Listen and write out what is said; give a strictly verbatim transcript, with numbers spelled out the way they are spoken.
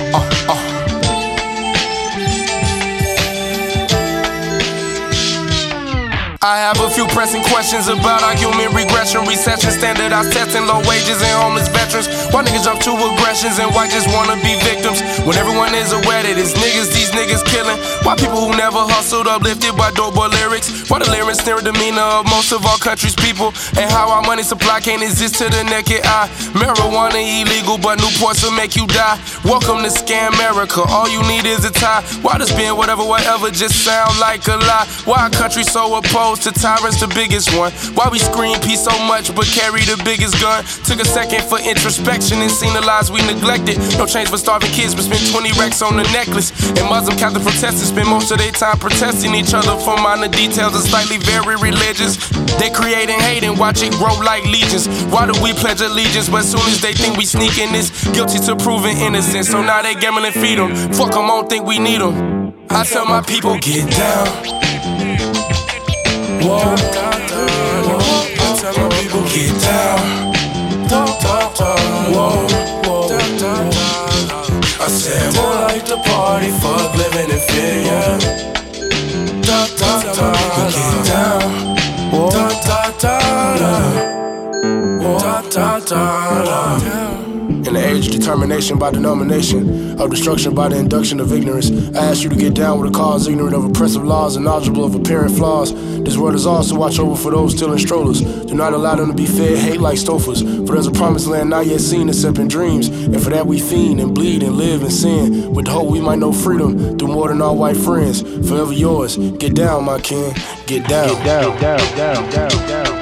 uh, uh. I have a few pressing questions about our human regression, recession, standardized testing, low wages, and homeless veterans. Why niggas jump to aggressions and why just wanna be victims? When everyone is aware that it's niggas, these niggas killing. Why people who never hustled uplifted by dope boy lyrics? Why the lyrics near the demeanor of most of our country's people? And how our money supply can't exist to the naked eye. Marijuana illegal, but Newports will make you die. Welcome to Scam America, all you need is a tie. Why does being whatever, whatever just sound like a lie? Why our country so opposed to tyrants, the biggest one? Why we scream peace so much but carry the biggest gun? Took a second for introspection and seen the lives we neglected. No change for starving kids, but spent twenty racks on the necklace. And Muslim Catholic protesters spend most of their time protesting each other for minor details and slightly very religious. They creating hate and watch it grow like legions. Why do we pledge allegiance, but soon as they think we sneaking this, guilty to proving innocent? So now they gambling feed them. Fuck them, don't think we need them. I tell my people, get down. Whoa, whoa, I tell my people, get down. Whoa, whoa, I said, more like the party, fuck living in fear, yeah. Get down. Whoa, da da da da da da da. In the age of determination by denomination, of destruction by the induction of ignorance, I ask you to get down with a cause ignorant of oppressive laws and knowledgeable of apparent flaws. This world is ours, so watch over for those still in strollers. Do not allow them to be fed hate like stofers. For there's a promised land not yet seen except in dreams. And for that we fiend and bleed and live in sin, with the hope we might know freedom through more than our white friends. Forever yours, get down my kin, get down. Get down, down, down, down, down.